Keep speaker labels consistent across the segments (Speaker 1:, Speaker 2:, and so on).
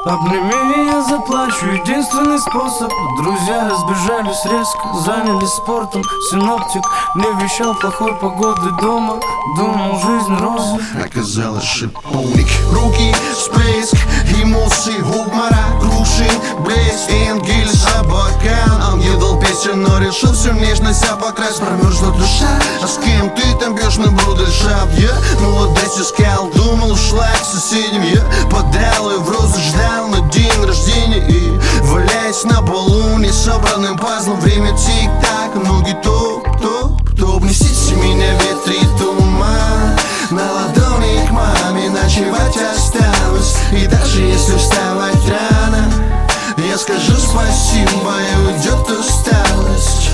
Speaker 1: Обними меня, заплачу, единственный способ. Друзья разбежались резко, занялись спортом. Синоптик не вещал плохой погоды дома. Думал, жизнь роза,
Speaker 2: оказалось шиповник. Руки, всплеск, эмоций, губмара, крушин, блеск, энгель, собакан. Ангел дал песен, но решил всю нежность обокрасть. Промерзла душа, а с кем ты там бьешь на брудершафт? Я молодость искал, думал, шла к соседям. Я подал и в розы ждал на день рождения. И валяясь на полу, не собранным пазлом. Время тик-так, ноги топ-топ-топ. Несите меня ветри туман, на ладони к маме ночевать осталось. И даже если вставать рано, я скажу спасибо, и уйдет усталость.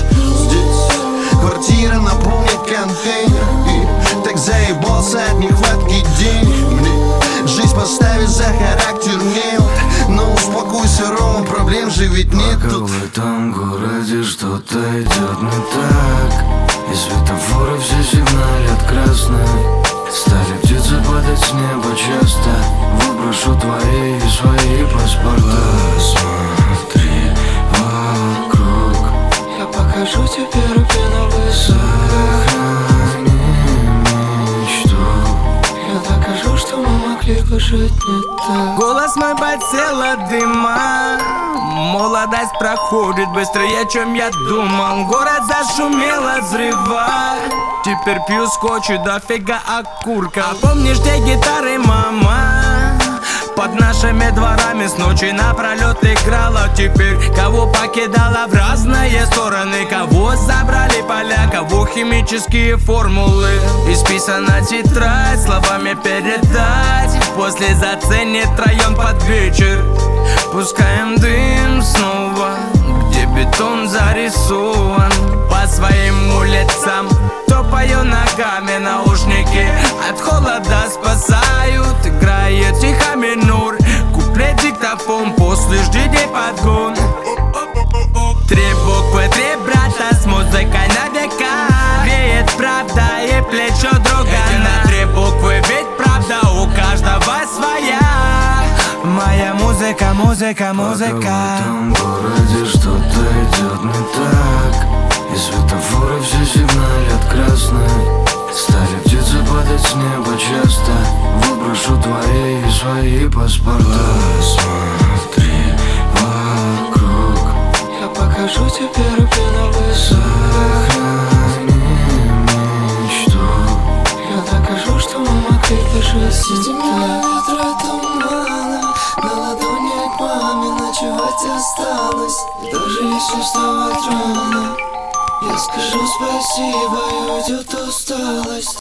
Speaker 2: Здесь квартира наполнит контейнер, и так заебался от нехватки денег. Мне жизнь поставит за характер нет. Но успокойся, Ром, проблем же ведь нет
Speaker 1: пока
Speaker 2: тут.
Speaker 1: в этом городе что-то идет не так, и светофоры все сигналят красный. Стали птицы падать с неба часто. Выброшу твои и свои паспорта. Смотри вокруг,
Speaker 3: я покажу тебе рубиновый сад.
Speaker 1: сохрани мечту.
Speaker 3: Я докажу, что мы могли бы жить не так.
Speaker 4: Голос мой подсел от дыма. Молодость проходит быстрее, чем я думал. Город зашумел от взрыва. Теперь пью скотч и дофига окурка. А помнишь те гитары, мама? Под нашими дворами с ночи напролет играла. Теперь кого покидала в разные стороны. Кого забрали поля, кого химические формулы. Исписана тетрадь, словами передать. После заценит район под вечер. Пускаем дым снова, где бетон зарисован. По своим улицам топаю ногами, наушники от холода спасают. Играет тихо минор, куплет диктофон, после жди подгон. Три буквы, три брата с музыкой на века. Греет правда и плечо друга. На три буквы, ведь правда у каждого своя. Моя музыка, музыка, музыка.
Speaker 1: пока в этом городе что-то идет не так, и светофоры все сигналят красный. Стали птицы падать с неба часто. Выброшу твои и свои паспорта. Смотри вокруг,
Speaker 3: Я покажу тебе рубиновый сад.
Speaker 1: сохрани мечту.
Speaker 3: Я докажу, что мы могли бы жить не так. Ветра тумана, на ладони к маме ночевать осталось. И даже если вставать рано, я скажу спасибо, и уйдет усталость.